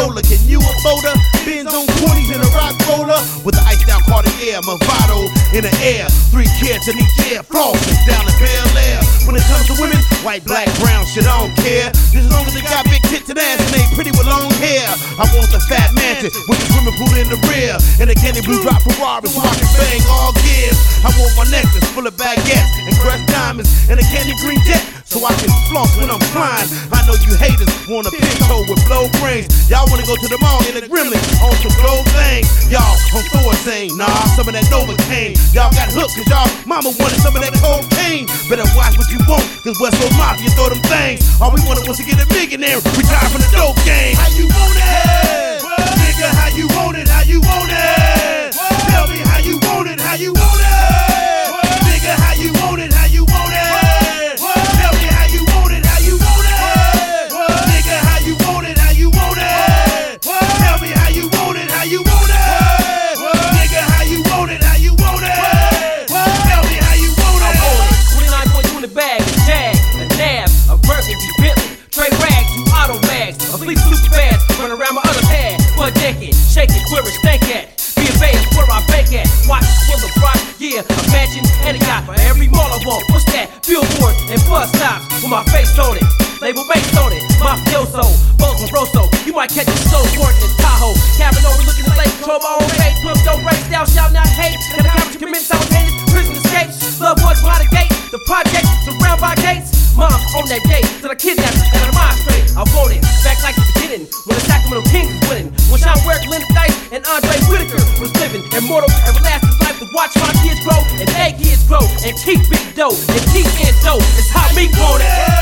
Crayola. Can you afford her? Benz on 20s in a rock roller with the iced out Cartier, Movado in the air. 3 kids in each year, flossing down in Bel Air. When it comes to women, white, black, brown, shit, I don't care. Just as long as they got big tits and ass and they pretty with long hair. I want the fat mansion with the swimming pool in the rear and a candy blue drop Ferrari so I can bang all gears. I want my necklace full of baguettes and crushed diamonds and a candy green jet so I can floss when I'm flying. I know you haters want a pinto with blow brains. Y'all wanna go to the mall in a gremlin on some gold things. Y'all on Thorazine, nah, some of that Novocaine. Y'all got hooked cause y'all mama wanted some of that cocaine. Better watch what you want, cause West Coast Mafia throw them things. All we wanted was to get a millionaire, retire from the dope game. How you want it? Nigga, how you want it? How you want it? Tell me how you want it? How you want it? Nigga, how you want it? How you want it? Tell me how you want it? How you want it? Nigga, how you want it? How you want it? Tell me how you want it? How you want it? Nigga, how you want it? How you want it? Tell me how you want it? I want it. 29.2 in the bag, a Jag, a Nav, a Burgundy, Bentley, Trey Rags, you auto mags, a fleet super fast, run around my other pad for a decade, shake it, quiver, stank at. Be a base where I bake at. Watch it full of rock, yeah, a mansion and a yacht for every mall I want. What's that? Billboards and bus stops with my face on it. Label based on it, mafioso, Bones Rosso. You might catch a soul porting in Tahoe. Cabin overlooking the lake, control my own fate. Pimp don't race, thou shalt not hate. And the cops commit simultaneous prison escapes. Love ones by the gate, the project surrounded by gates. Mom on that day, till I kidnapped her out of my straight. I want it, back like the beginning, when the Sacramento Kings was winning. When Sean Work, Linda Dice, and Andre Whitaker was living. Immortal, everlasting life to watch my kids grow, and their kids grow, and keep big dough, and keep in dough. It's how me want it.